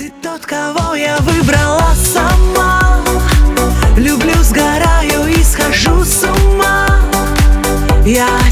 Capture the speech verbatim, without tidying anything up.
Ты тот, кого я выбрала сама. Люблю, сгораю и схожу с ума. Я